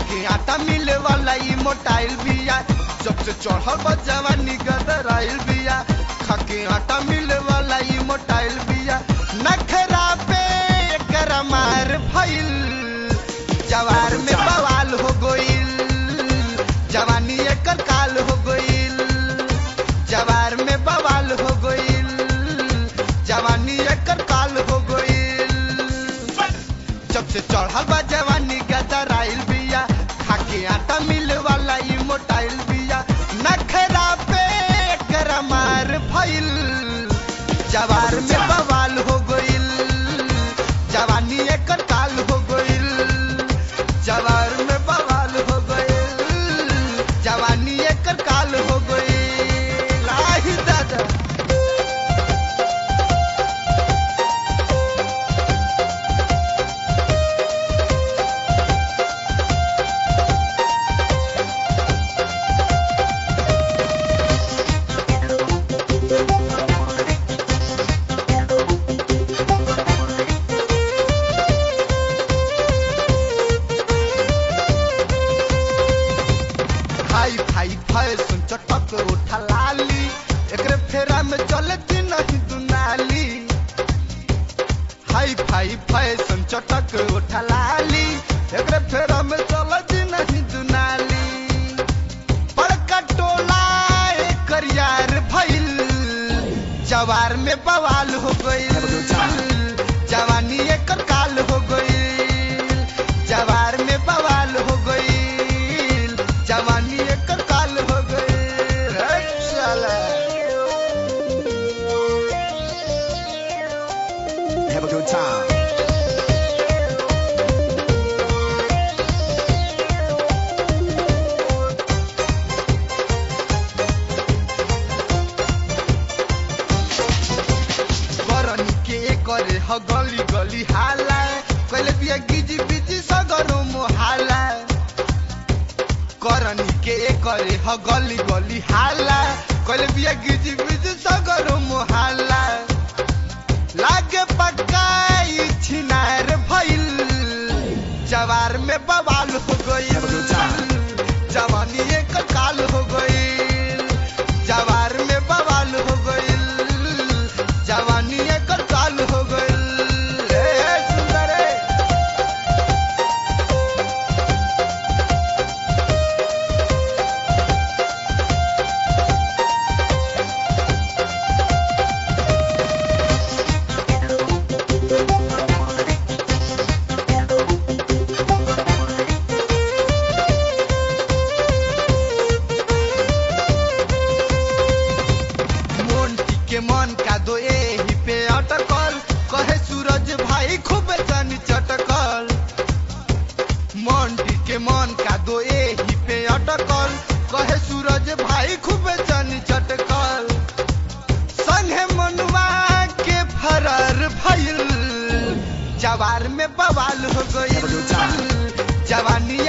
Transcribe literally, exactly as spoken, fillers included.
खाके आटा मिले वाला ई मोटाइल बिया जब से चढ़ल बा जवानी गदराइल बिया खाके आटा मिले वाला ई मोटाइल बिया नखरा पे एकर मार भइल जवार में बवाल हो गइल जवानी एकर काल हो गइल जवार में बवाल हो गइल जवानी एकर काल हो गइल जब से चढ़ल बा जवानी गदराइल बिया खाके आटा मिल वाला ई मोटाइल बिया नखरा पे एकर मार भइल जवार में बवाल हो गइल जवानी एकर काल हो गइल जवार में बवाल हो गइल जवानी एकर काल हो गइल आही दादा भाई भाई फैशन चटक उठा लाली एकरे फेरा में चलती नहीं दुनाली हाई भाई फैशन चटक उठा लाली एकरे फेरा में चलती नहीं दुनाली बड़का टोला एकर यार भइल जवार में बवाल हो गइल जवानी एकर काल हो गइल जवार में बवाल हो गइल जवानी एकर काल हो गइल रे साला Have a good time. करनी के करे ह गली गली हाला कहले बिया गिजी बिजी सगरो मोहाला करनी के करे ह गली गली हाला कहले बिया गिजी बिजी सगरो मोहाला लागे पक्काई छिनार भइल जवार में बवाल हो गइल जवानी एकर काल हो गइल जवार में बवाल हो गइल जवानी एकर काल हो गइल ए सुंदर ए मोंटी के मन का दो एही पे अटकल कहे सूरज भाई खूब जानी चटकल मोंटी के मन का दो एही पे अटकल कहे सूरज भाई खूब जानी चटकल संगे मनुआ के फरार भइल जवार में बवाल हो गइल जवानी